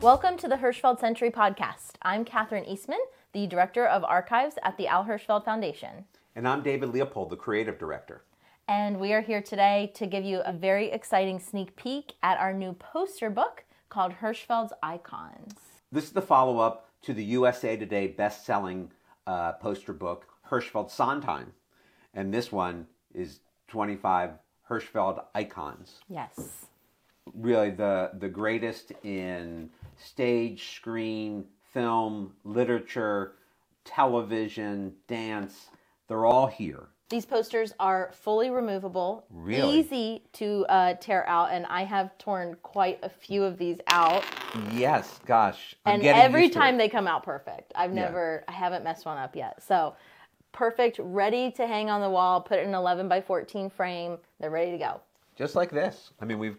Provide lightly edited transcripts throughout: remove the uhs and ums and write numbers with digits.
Welcome to the Hirschfeld Century Podcast. I'm Catherine Eastman, the Director of Archives at the Al Hirschfeld Foundation. And I'm David Leopold, the Creative Director. And we are here today to give you a very exciting sneak peek at our new poster book called Hirschfeld's Icons. This is the follow-up to the USA Today best-selling poster book, Hirschfeld Sondheim. And this one is 25 Hirschfeld Icons. Yes. Really the greatest in stage, screen, film, literature, television, dance. They're all here. These posters are fully removable, Really? easy to tear out, and I have torn quite a few of these out. Yes, gosh. And every time they come out perfect. I haven't messed one up yet. So perfect, ready to hang on the wall, put it in an 11 by 14 frame. They're ready to go. Just like this. I mean, we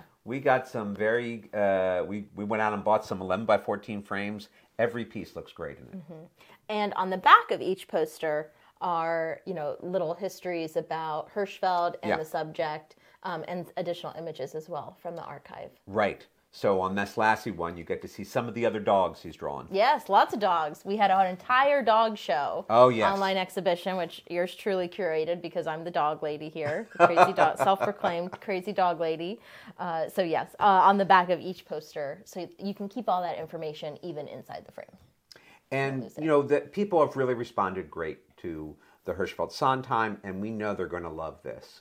got some very, we went out and bought some 11 by 14 frames. Every piece looks great in it. Mm-hmm. And on the back of each poster are, little histories about Hirschfeld and the subject, and additional images as well from the archive. Right. So on this Lassie one, you get to see some of the other dogs he's drawn. Yes, lots of dogs. We had an entire dog show. Oh, yes. Online exhibition, which yours truly curated because I'm the dog lady here, the crazy dog, self-proclaimed crazy dog lady. So yes, on the back of each poster, so you can keep all that information even inside the frame. And, that people have really responded great to the Hirschfeld Sondheim, and we know they're going to love this.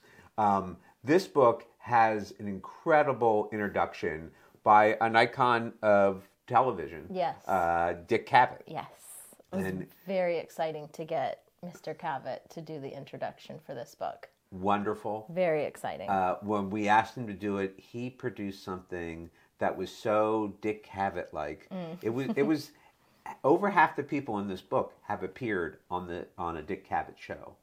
This book has an incredible introduction by an icon of television. Yes. Dick Cavett. Yes. It was very exciting to get Mr. Cavett to do the introduction for this book. Wonderful. Very exciting. When we asked him to do it, he produced something that was so Dick Cavett-like. It was over half the people in this book have appeared on a Dick Cavett show.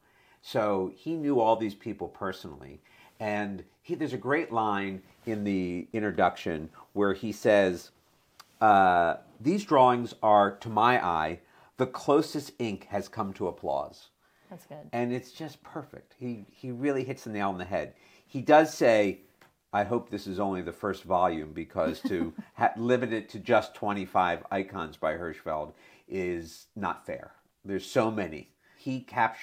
So he knew all these people personally. And there's a great line in the introduction where he says, these drawings are, to my eye, the closest ink has come to applause. That's good. And it's just perfect. He really hits the nail on the head. He does say, I hope this is only the first volume, because to limit it to just 25 icons by Hirschfeld is not fair. There's so many. He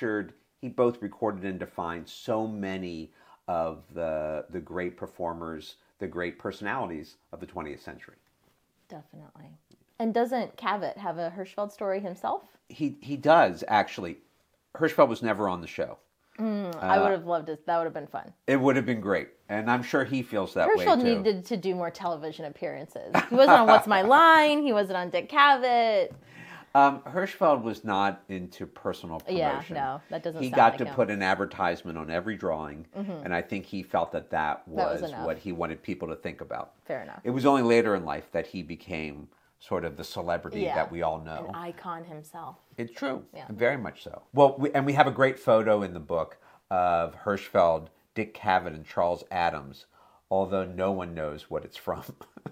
both recorded and defined so many of the great performers, the great personalities of the 20th century. Definitely. And doesn't Cavett have a Hirschfeld story himself? He does, actually. Hirschfeld was never on the show. I would have loved it. That would have been fun. It would have been great. And I'm sure he feels that way, too. Hirschfeld needed to do more television appearances. He wasn't on What's My Line. He wasn't on Dick Cavett. Hirschfeld was not into personal promotion. Yeah, no, that doesn't He sound got like to him. put an advertisement on every drawing, and I think he felt that was enough. what he wanted people to think about. Fair enough. It was only later in life that he became sort of the celebrity that we all know. An icon himself. It's true. Yeah. Very much so. Well, we have a great photo in the book of Hirschfeld, Dick Cavett, and Charles Addams, although no one knows what it's from.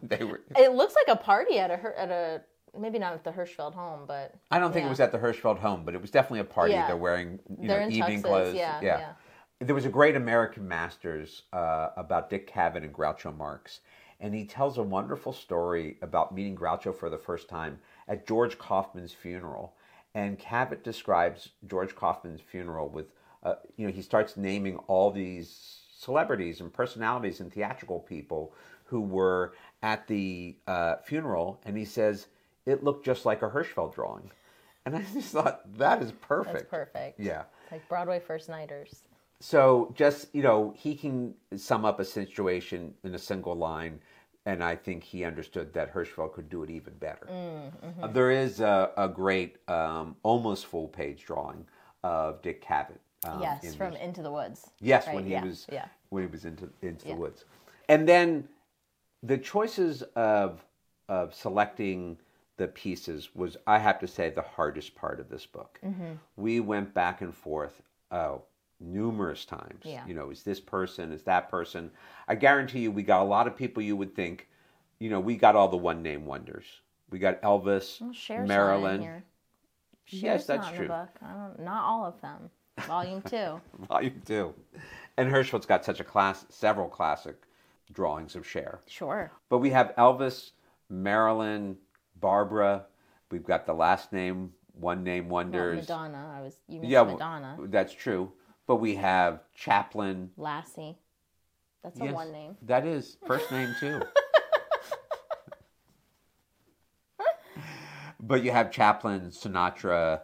It looks like a party at a maybe not at the Hirschfeld home, but I don't think it was at the Hirschfeld home, but it was definitely a party. Yeah. They're wearing They're in evening tuxes, clothes. yeah. There was a great American Masters about Dick Cavett and Groucho Marx, and he tells a wonderful story about meeting Groucho for the first time at George Kaufman's funeral. And Cavett describes George Kaufman's funeral with, he starts naming all these celebrities and personalities and theatrical people who were at the funeral, and he says, it looked just like a Hirschfeld drawing. And I just thought, that is perfect. That's perfect. Yeah. It's like Broadway first nighters. So just, he can sum up a situation in a single line, and I think he understood that Hirschfeld could do it even better. There is a great, almost full-page drawing of Dick Cavett. Yes, from Into the Woods. Yes, right? when he was into the woods. And then the choices of selecting the pieces was, I have to say, the hardest part of this book. We went back and forth numerous times. Yeah. Is this person, is that person? I guarantee you we got a lot of people you would think, we got all the one-name wonders. We got Elvis, Cher's Marilyn. not in here. Yes, that's not true. In the book. Not all of them. Volume 2. Volume 2. And Hirschfeld's got several classic drawings of Cher. Sure. But we have Elvis, Marilyn, Barbara. We've got the last name, one name Well, wonders. Madonna. You mentioned Yeah, Madonna. that's true. But we have Chaplin. Lassie. That's a Yes, one name. that is first name too. But you have Chaplin, Sinatra,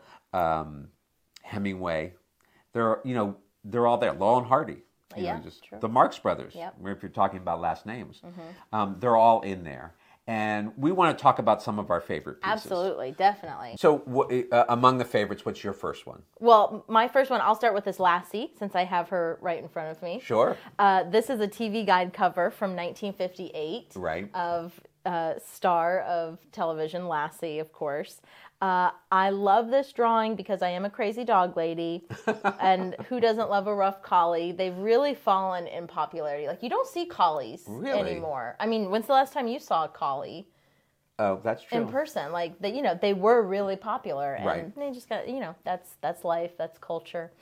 Hemingway. They're all there. Laurel and Hardy. True. The Marx Brothers. Yep. If you're talking about last names, they're all in there. And we want to talk about some of our favorite pieces. Absolutely, definitely. So, among the favorites, what's your first one? Well, my first one, I'll start with this Lassie, since I have her right in front of me. Sure. This is a TV guide cover from 1958. Right. Of star of television, Lassie, of course. I love this drawing because I am a crazy dog lady, and who doesn't love a rough collie? They've really fallen in popularity. Like, you don't see collies anymore. I mean, when's the last time you saw a collie? Oh, that's true. In person, like they were really popular, and Right. they just got that's life, that's culture.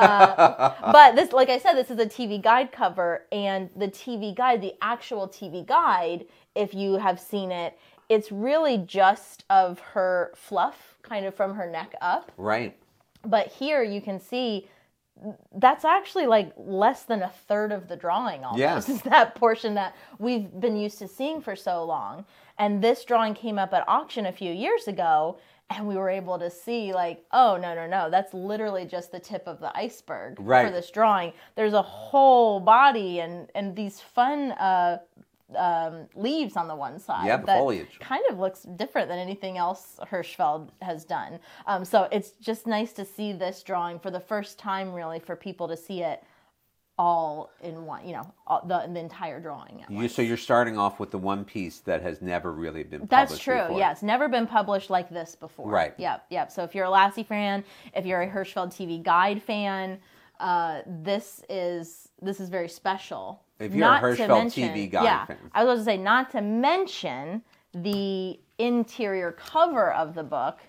But this, like I said, this is a TV guide cover, and the TV guide, the actual TV guide, if you have seen it, it's really just of her fluff, kind of from her neck up. Right. But here you can see that's actually like less than a third of the drawing almost. Yeah. Is that portion that we've been used to seeing for so long. And this drawing came up at auction a few years ago, and we were able to see like, oh, no, that's literally just the tip of the iceberg for this drawing. There's a whole body and these fun leaves on the one side. Yeah, the that foliage. Kind of looks different than anything else Hirschfeld has done. So it's just nice to see this drawing for the first time, really, for people to see it all in one, the entire drawing. So you're starting off with the one piece that has never really been published That's true, before. yes. Never been published like this before. Right. Yep. So if you're a Lassie fan, if you're a Hirschfeld TV Guide fan, this is very special. If you're a Hirschfeld TV Guide fan. I was about to say, not to mention the interior cover of the book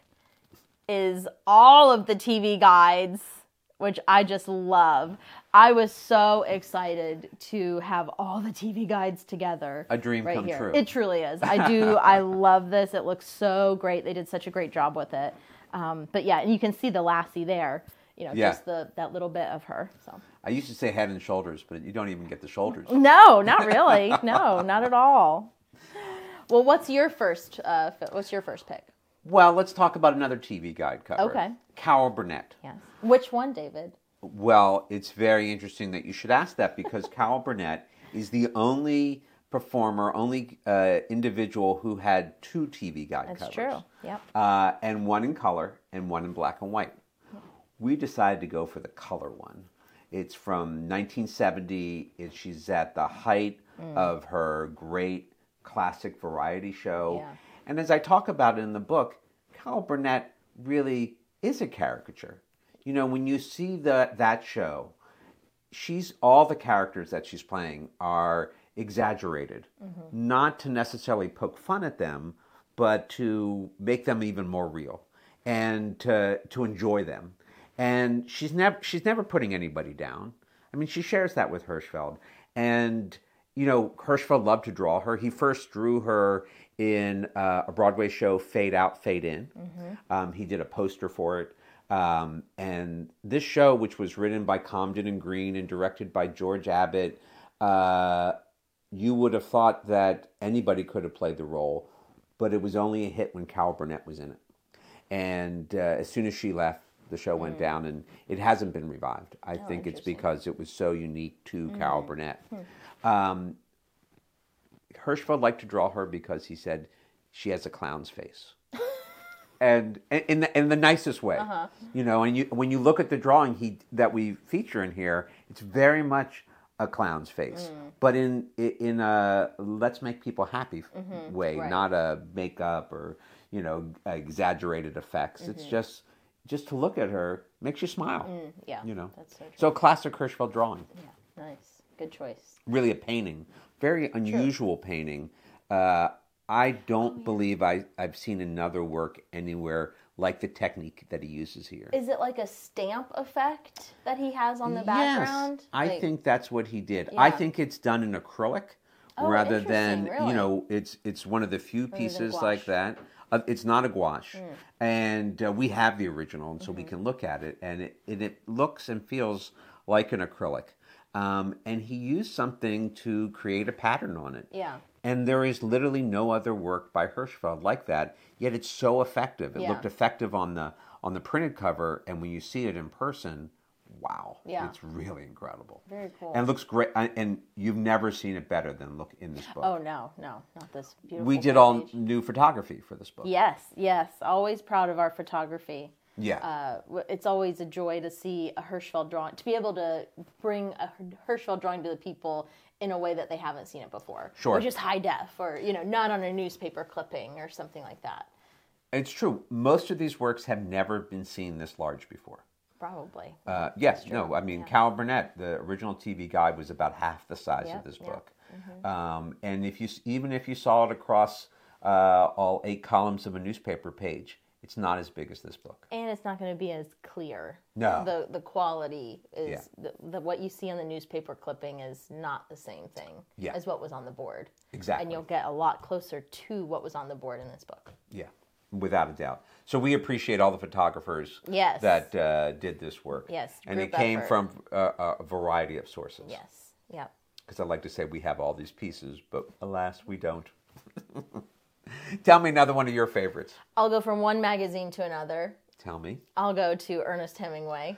is all of the TV guides, which I just love. I was so excited to have all the TV guides together. A dream right come here. true. It truly is. I do. I love this. It looks so great. They did such a great job with it. But yeah, and you can see the Lassie there. Just that little bit of her. So I used to say head and shoulders, but you don't even get the shoulders. no, not really. No, not at all. Well, what's your first pick? Well, let's talk about another TV guide cover. Okay. Carol Burnett. Yes. Which one, David? Well, it's very interesting that you should ask that because Carol Burnett is the only performer, only individual who had two TV guide covers. That's true. Yep. And one in color and one in black and white. We decided to go for the color one. It's from 1970. She's at the height of her great classic variety show. Yeah. And as I talk about it in the book, Carol Burnett really is a caricature. When you see that show, all the characters that she's playing are exaggerated, not to necessarily poke fun at them, but to make them even more real and to enjoy them. And she's never putting anybody down. I mean, she shares that with Hirschfeld. And, Hirschfeld loved to draw her. He first drew her in a Broadway show, Fade Out, Fade In. He did a poster for it. And this show, which was written by Comden and Green and directed by George Abbott, you would have thought that anybody could have played the role, but it was only a hit when Carol Burnett was in it. And as soon as she left, the show went down, and it hasn't been revived. I think it's because it was so unique to Carol Burnett. Hirschfeld liked to draw her because he said she has a clown's face. And in the nicest way, and when you look at the drawing that we feature in here, it's very much a clown's face, but in a let's make people happy way, not a makeup or exaggerated effects. It's just to look at her makes you smile. Yeah, that's so true. So classic Hirschfeld drawing. Yeah, nice, good choice. Really a painting, very unusual painting. I don't believe I've seen another work anywhere like the technique that he uses here. Is it like a stamp effect that he has on the background? Yes, I think that's what he did. Yeah. I think it's done in acrylic, Oh, rather interesting, than, really? it's one of the few Rather than pieces like gouache. that. It's not a gouache. And we have the original, and so we Mm-hmm. can look at it, and it looks and feels like an acrylic. And he used something to create a pattern on it. Yeah. And there is literally no other work by Hirschfeld like that. Yet it's so effective. It Yeah. looked effective on the printed cover, and when you see it in person, wow, Yeah. it's really incredible. Very cool. And it looks great. And you've never seen it better than look in this book. Oh, no, not this beautiful We did all page. new photography for this book. Yes. Always proud of our photography. Yeah. It's always a joy to see a Hirschfeld drawing, to be able to bring a Hirschfeld drawing to the people in a way that they haven't seen it before. Sure. Which is high def, or, not on a newspaper clipping or something like that. It's true. Most of these works have never been seen this large before. Probably. Yes, no, I mean, Cal Burnett, the original TV guide, was about half the size Yeah, of this yeah. book. And even if you saw it across all 8 columns of a newspaper page, it's not as big as this book. And it's not going to be as clear. No. The quality is, what you see on the newspaper clipping is not the same thing as what was on the board. Exactly. And you'll get a lot closer to what was on the board in this book. Yeah, without a doubt. So we appreciate all the photographers Yes. that did this work. Yes, And it group came effort. from a variety of sources. Yes. Yep. Because I like to say we have all these pieces, but alas, we don't. Tell me another one of your favorites. I'll go from one magazine to another. Tell me. I'll go to Ernest Hemingway,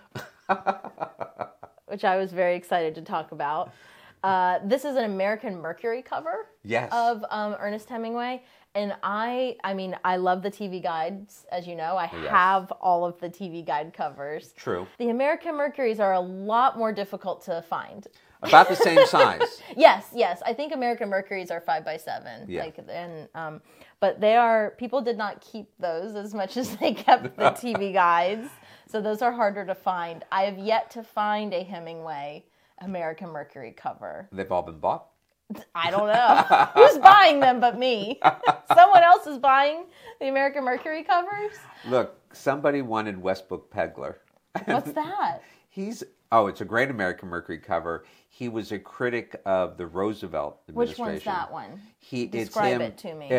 which I was very excited to talk about. This is an American Mercury cover Yes. of Ernest Hemingway. And I mean, I love the TV guides, as you know. I have all of the TV guide covers. True. The American Mercuries are a lot more difficult to find. About the same size. Yes. I think American Mercuries are 5x7. Yeah. But they are, people did not keep those as much as they kept the TV guides. So those are harder to find. I have yet to find a Hemingway American Mercury cover. They've all been bought. I don't know. Who's buying them but me? Someone else is buying the American Mercury covers? Look, somebody wanted Westbrook Pegler. What's that? It's a great American Mercury cover. He was a critic of the Roosevelt Which administration. one's that one? It's Describe him. it to me.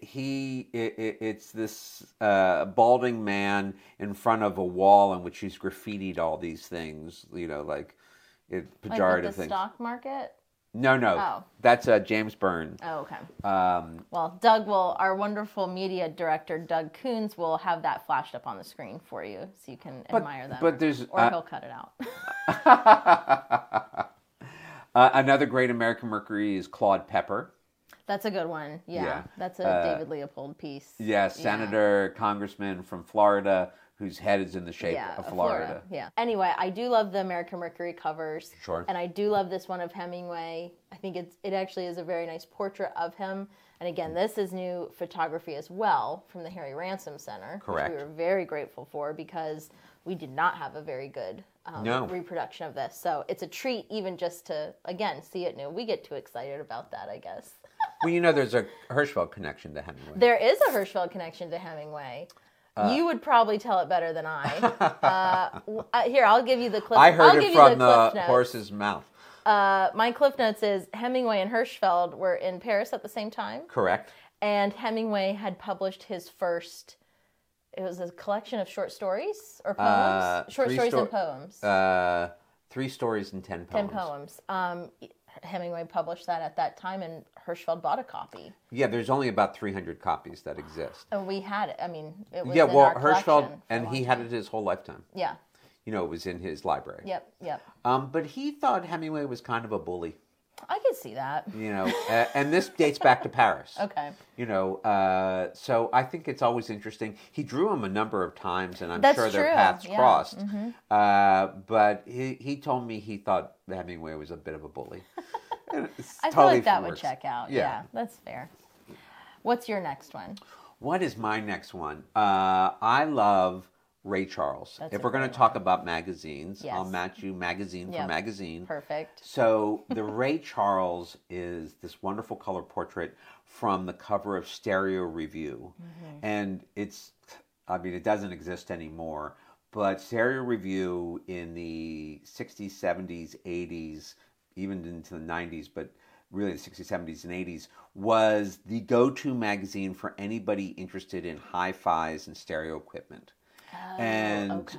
It's this balding man in front of a wall in which he's graffitied all these things, pejorative Like with the things. stock market? No. Oh. That's James Byrne. Oh, okay. Um, Well, our wonderful media director, Doug Coons, will have that flashed up on the screen for you so you can admire them. but there's, or he'll cut it out. Another great American Mercury is Claude Pepper. That's a good one. Yeah. That's a David Leopold piece. Yeah, senator, congressman from Florida whose head is in the shape of Florida. Yeah. Anyway, I do love the American Mercury covers. Sure. And I do love this one of Hemingway. I think it actually is a very nice portrait of him. And again, this is new photography as well from the Harry Ransom Center. Correct. Which we were very grateful for because we did not have a very good reproduction of this. So it's a treat even just to, again, see it new. We get too excited about that, I guess. Well, there's a Hirschfeld connection to Hemingway. There is a Hirschfeld connection to Hemingway. You would probably tell it better than I. Here, I'll give you the clip. I heard it from the Cliff Notes. horse's mouth. My Cliff Notes is Hemingway and Hirschfeld were in Paris at the same time. Correct. And Hemingway had published his first, it was a collection of short stories or poems? Short stories and poems. 3 stories and 10 poems. 10 poems. Hemingway published that at that time, and Hirschfeld bought a copy. Yeah, there's only about 300 copies that exist. And we had it. I mean, it was Yeah, in well, our Hirschfeld, collection for a and long he had time. it his whole lifetime. Yeah. It was in his library. Yep. But he thought Hemingway was kind of a bully. I could see that. And this dates back to Paris. Okay. So I think it's always interesting. He drew him a number of times, and I'm That's sure their true. paths Yeah. crossed. But he told me he thought Hemingway was a bit of a bully. I feel like that would check out. Yeah, that's fair. What's your next one? What is my next one? I love Ray Charles. That's if a we're going to great talk about magazines, Yes. I'll match you magazine for magazine. Perfect. So the Ray Charles is this wonderful color portrait from the cover of Stereo Review. And it doesn't exist anymore, but Stereo Review in the 60s, 70s, 80s, even into the 90s, but really the 60s, 70s, and 80s, was the go-to magazine for anybody interested in hi-fis and stereo equipment. Oh, And okay.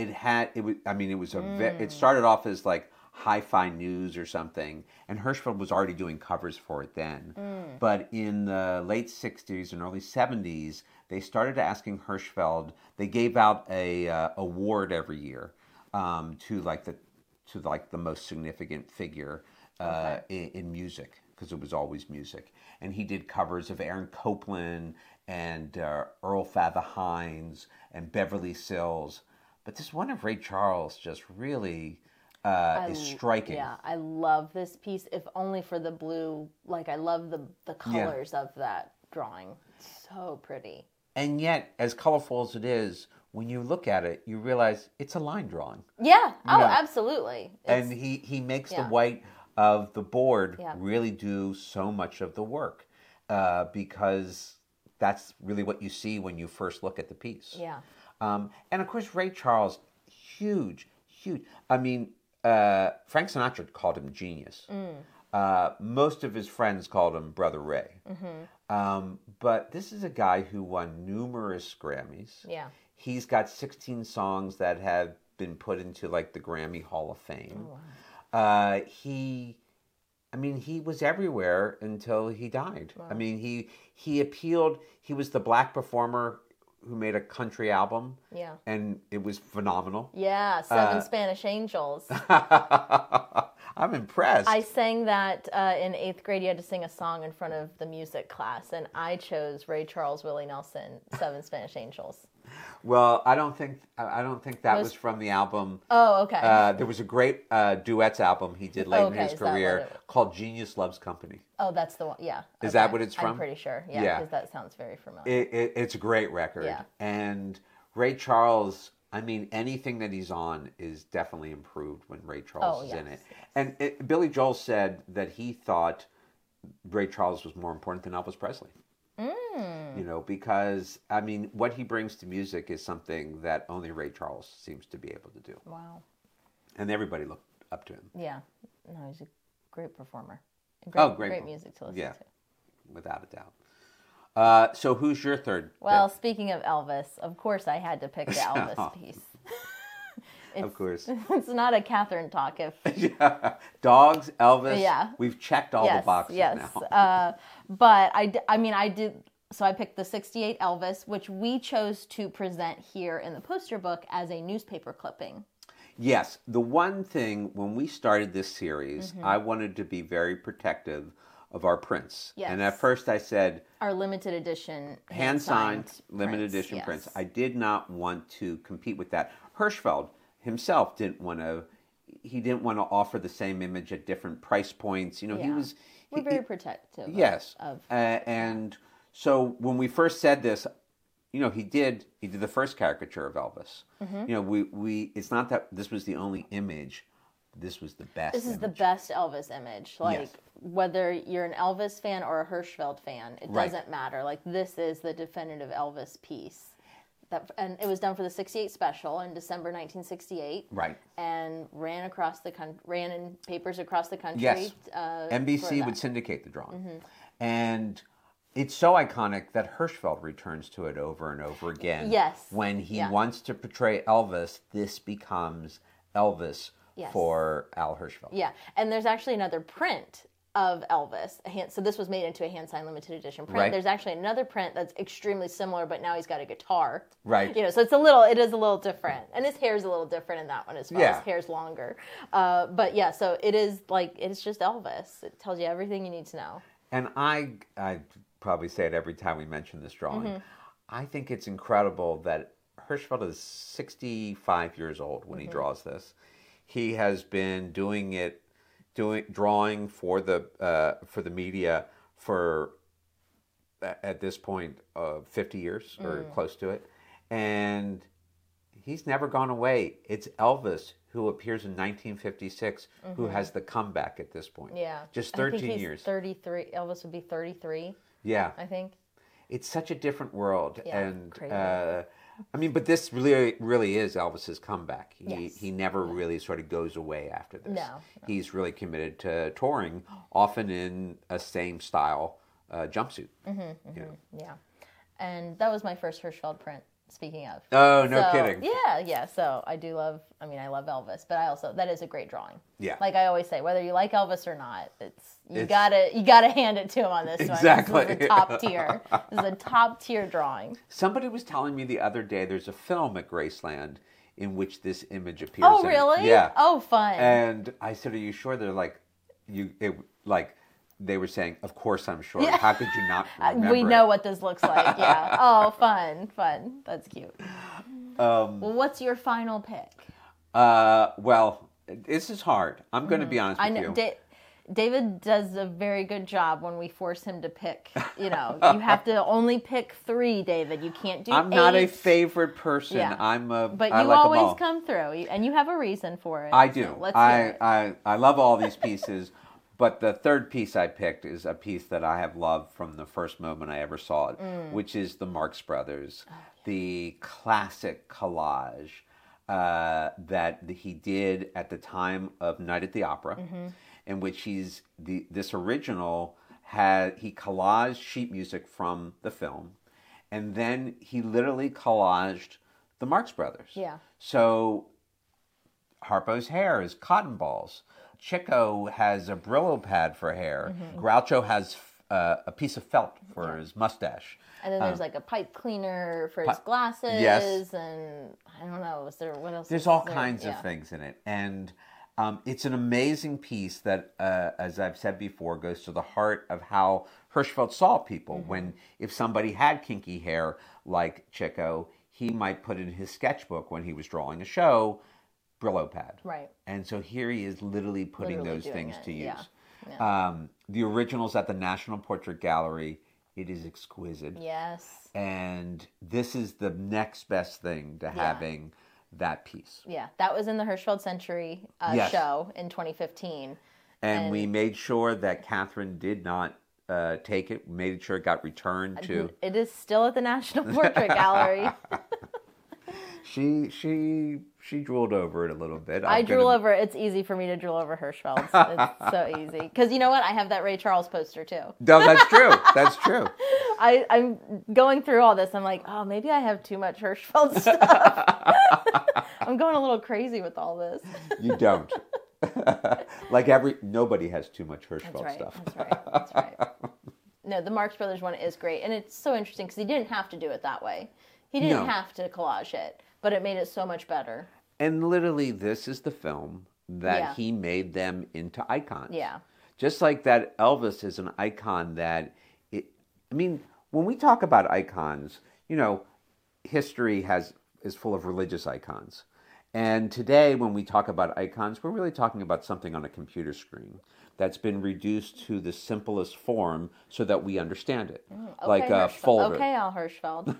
it started off as like Hi-Fi News or something, and Hirschfeld was already doing covers for it then. But in the late 60s and early 70s, they started asking Hirschfeld. They gave out a award every year to the most significant figure in music, because it was always music. And he did covers of Aaron Copland and Earl Father Hines and Beverly Sills. But this one of Ray Charles just really is striking. Yeah, I love this piece, if only for the blue. Like, I love the colors of that drawing. It's so pretty. And yet, as colorful as it is, when you look at it, you realize it's a line drawing. Yeah. Oh, know, absolutely. And he makes the white of the board Yeah. really do so much of the work, because that's really what you see when you first look at the piece. Yeah. And of course, Ray Charles, huge. I mean, Frank Sinatra called him genius. Most of his friends called him Brother Ray. But this is a guy who won numerous Grammys. Yeah. He's got 16 songs that have been put into like the Grammy Hall of Fame. Oh, wow. He was everywhere until he died. Wow. I mean, he appealed. He was the black performer who made a country album. Yeah. And it was phenomenal. Yeah, Seven Spanish Angels. I'm impressed. I sang that in 8th grade. You had to sing a song in front of the music class, and I chose Ray Charles, Willie Nelson, Seven Spanish Angels. Well, I don't think that was from the album. Oh, okay. There was a great duets album he did late in his career called Genius Loves Company. Oh, that's the one. Yeah. Is that what it's from? I'm pretty sure. Yeah, because that sounds very familiar. It's a great record. Yeah. And Ray Charles, I mean, anything that he's on is definitely improved when Ray Charles is in it. And Billy Joel said that he thought Ray Charles was more important than Elvis Presley. You know, because, I mean, what he brings to music is something that only Ray Charles seems to be able to do. Wow. And everybody looked up to him. Yeah. No, he's a great performer. Great music to listen to. Without a doubt. So who's your third Well, pick? speaking of Elvis, of course I had to pick the Elvis piece. Of course. It's not a Catherine talk if... Yeah. Dogs, Elvis. Yeah. We've checked all the boxes now. But I did... So I picked the 68 Elvis, which we chose to present here in the poster book as a newspaper clipping. Yes. The one thing, when we started this series, I wanted to be very protective of our prints. Yes. And at first I said... Our limited edition hand-signed limited edition prints. I did not want to compete with that. Hirschfeld himself didn't want to offer the same image at different price points. You know, We're very protective. Yes. And so when we first said this, you know, he did the first caricature of Elvis. You know, we it's not that this was the only image. This was the best. This is the best Elvis image. Like, whether you're an Elvis fan or a Hirschfeld fan, it doesn't matter. Like, this is the definitive Elvis piece. And it was done for the 68 special in December 1968. Right. And ran in papers across the country. Yes. NBC would syndicate the drawing. And it's so iconic that Hirschfeld returns to it over and over again. Yes. When he wants to portray Elvis, this becomes Elvis for Al Hirschfeld. Yeah. And there's actually another print of Elvis. So this was made into a hand-signed limited edition print. Right. There's actually another print that's extremely similar, but now he's got a guitar. Right. You know, so it is a little different. And his hair's a little different in that one as well. Yeah. His hair's longer. But yeah, so it's just Elvis. It tells you everything you need to know. And I probably say it every time we mention this drawing. I think it's incredible that Hirschfeld is 65 years old when he draws this. He has been drawing for the media for at this point 50 years or close to it, and he's never gone away. It's Elvis who appears in 1956 who has the comeback at this point. Yeah, just 13 I think he's years. 33. Elvis would be 33. Yeah, I think it's such a different world, Yeah, and crazy. I mean, but this really is Elvis's comeback. Yes. He never really sort of goes away after this. No. He's really committed to touring, often in a same style jumpsuit. Yeah. And that was my first Hirschfeld print, speaking of. Oh, no kidding. Yeah. So I love Elvis, but that is a great drawing. Yeah. Like I always say, whether you like Elvis or not, you gotta hand it to him on this exactly. one. This is a top tier. This is a top tier drawing. Somebody was telling me the other day there's a film at Graceland in which this image appears. Oh, really? Yeah. Oh, fun. And I said, "Are you sure?" They're like, they were saying, "Of course I'm sure. Yeah. How could you not remember We know what this looks like." Yeah. Oh, fun. That's cute. Well, what's your final pick? Well, this is hard. I'm going to be honest with you. David does a very good job when we force him to pick. You have to only pick 3, David. You can't do 8. I'm not a favorite person. Yeah. But you like always come through, and you have a reason for it. I do. So let's hear it. I love all these pieces, but the third piece I picked is a piece that I have loved from the first moment I ever saw it, which is the Marx Brothers, the classic collage that he did at the time of Night at the Opera. In which this original he collaged sheet music from the film, and then he literally collaged the Marx Brothers. Yeah. So Harpo's hair is cotton balls. Chico has a Brillo pad for hair. Groucho has a piece of felt for his mustache. And then there's like a pipe cleaner for his glasses. Yes. And I don't know, what else? There's all kinds of things in it, and. It's an amazing piece that, as I've said before, goes to the heart of how Hirschfeld saw people. If somebody had kinky hair like Chico, he might put in his sketchbook when he was drawing a show, Brillo pad. Right. And so here he is literally putting those things to use. Yeah. The original's at the National Portrait Gallery. It is exquisite. Yes. And this is the next best thing to having that piece. Yeah, that was in the Hirschfeld Century show in 2015. And we made sure that Catherine did not take it. We made sure it got returned to... It is still at the National Portrait Gallery. She drooled over it a little bit. I drool over it. It's easy for me to drool over Hirschfeld's. It's so easy. Because you know what? I have that Ray Charles poster too. No, that's true. That's true. I'm going through all this. I'm like, oh, maybe I have too much Hirschfeld stuff. I'm going a little crazy with all this. You don't. Nobody has too much Hirschfeld stuff. That's right. No, the Marx Brothers one is great. And it's so interesting because he didn't have to do it that way. He didn't have to collage it, but it made it so much better. And literally, this is the film that he made them into icons. Yeah. Just like that, Elvis is an icon that... when we talk about icons, history is full of religious icons. And today, when we talk about icons, we're really talking about something on a computer screen that's been reduced to the simplest form so that we understand it. Okay, like a folder. Okay, Al Hirschfeld.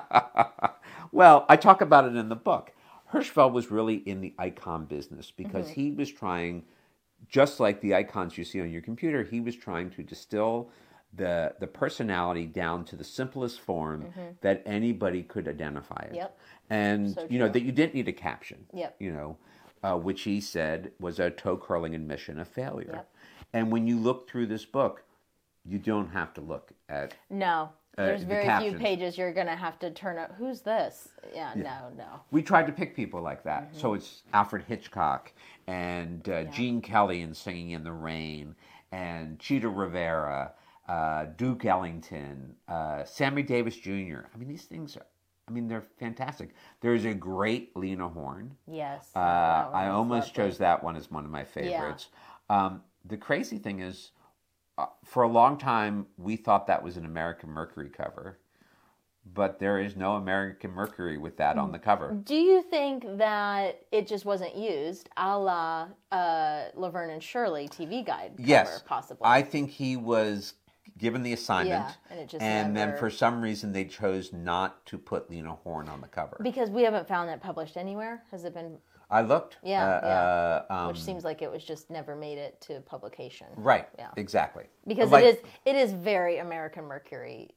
Well, I talk about it in the book. Hirschfeld was really in the icon business because he was trying, just like the icons you see on your computer, he was trying to distill the personality down to the simplest form that anybody could identify it. Yep. And, that you didn't need a caption. Yep. Which he said was a toe-curling admission of failure. Yep. And when you look through this book, you don't have to look at... No. There's very captions. few pages you're going to have to turn up. Who's this? Yeah, no. We tried to pick people like that. So it's Alfred Hitchcock and Gene Kelly in Singing in the Rain and Cheetah Rivera, Duke Ellington, Sammy Davis Jr. These things are... they're fantastic. There's a great Lena Horne. Yes. I almost chose that one as one of my favorites. Yeah. The crazy thing is, for a long time, we thought that was an American Mercury cover. But there is no American Mercury with that on the cover. Do you think that it just wasn't used, a la Laverne and Shirley TV Guide cover, possibly? I think he was given the assignment, and it just then for some reason they chose not to put Lena Horne on the cover. Because we haven't found that published anywhere? Has it been... I looked. Which seems like it was just never made it to publication. Right, exactly. Because it is very American Mercury.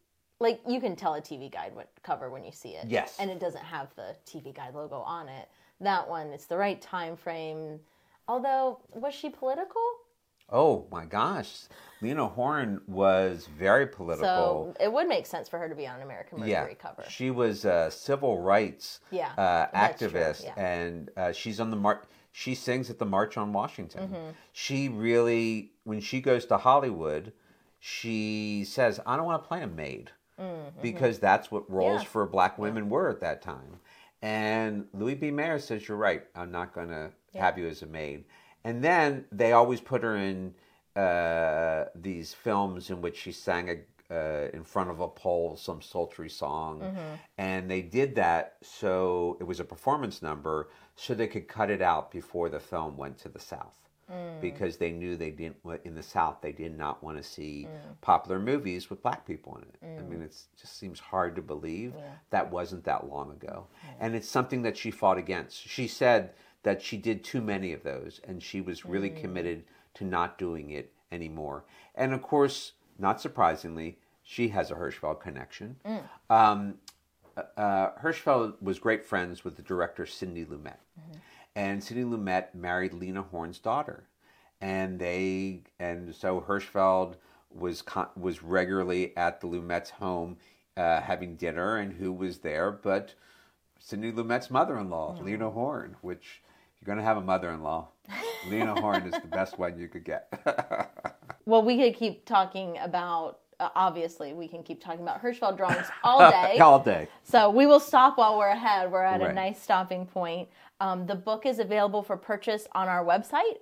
like you can tell a TV Guide cover when you see it. Yes. And it doesn't have the TV Guide logo on it. That one, it's the right time frame. Although, was she political? Oh my gosh. Lena Horne was very political. So it would make sense for her to be on an American Mercury cover. She was a civil rights activist, true, and she's on the she sings at the March on Washington. Mm-hmm. She really, when she goes to Hollywood, she says, I don't want to play a maid, because that's what roles for black women were at that time. And Louis B. Mayer says, you're right, I'm not going to have you as a maid. And then they always put her in these films in which she sang in front of a pole some sultry song. And they did that so it was a performance number so they could cut it out before the film went to the South. Because they knew they didn't, in the South, they did not want to see popular movies with black people in it. I mean, it just seems hard to believe that wasn't that long ago. And it's something that she fought against. She said that she did too many of those, and she was really committed to not doing it anymore. And of course, not surprisingly, she has a Hirschfeld connection. Hirschfeld was great friends with the director Sidney Lumet. And Sidney Lumet married Lena Horne's daughter, and so Hirschfeld was regularly at the Lumet's home having dinner, and who was there but Sidney Lumet's mother-in-law, Lena Horne, which if you're going to have a mother-in-law, Lena Horne is the best one you could get. Well, we could keep talking about, obviously, we can keep talking about Hirschfeld drawings all day. All day. So we will stop while we're ahead. We're at a nice stopping point. The book is available for purchase on our website,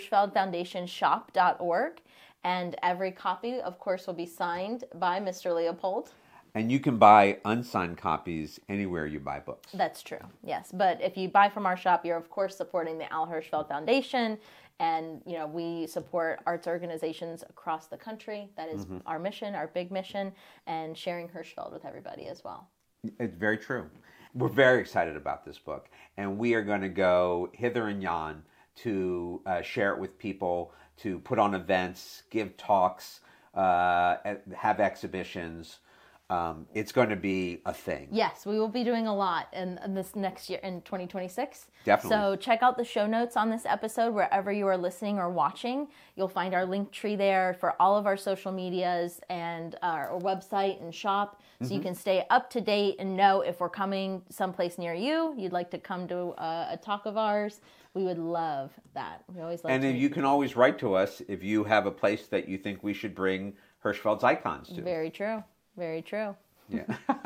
alhirschfeldfoundationshop.org. And every copy, of course, will be signed by Mr. Leopold. And you can buy unsigned copies anywhere you buy books. That's true, yes. But if you buy from our shop, you're, of course, supporting the Al Hirschfeld Foundation. And, you know, we support arts organizations across the country. That is our mission, our big mission, and sharing Hirschfeld with everybody as well. It's very true. We're very excited about this book. And we are going to go hither and yon to share it with people, to put on events, give talks, have exhibitions. It's going to be a thing. Yes, we will be doing a lot in this next year, in 2026. Definitely. So check out the show notes on this episode wherever you are listening or watching. You'll find our link tree there for all of our social medias and our website and shop. So you can stay up to date and know if we're coming someplace near you, you'd like to come to a talk of ours. We would love that. We always love. And you can always write to us if you have a place that you think we should bring Hirschfeld's icons to. Very true. Very true. Yeah.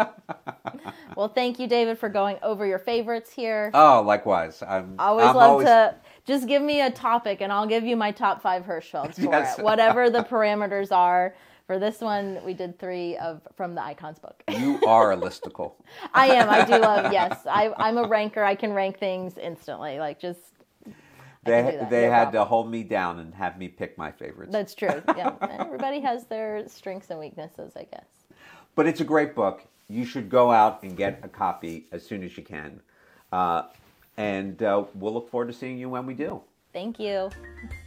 Well, thank you, David, for going over your favorites here. Oh, likewise. I love to just give me a topic, and I'll give you my top 5 Hirschfelds for it. Whatever the parameters are. For this one, we did 3 from the Icons book. You are a listicle. I am. I do love. Yes, I'm a ranker. I can rank things instantly. Like just. They had to hold me down and have me pick my favorites. That's true. Yeah, everybody has their strengths and weaknesses, I guess. But it's a great book. You should go out and get a copy as soon as you can. And we'll look forward to seeing you when we do. Thank you.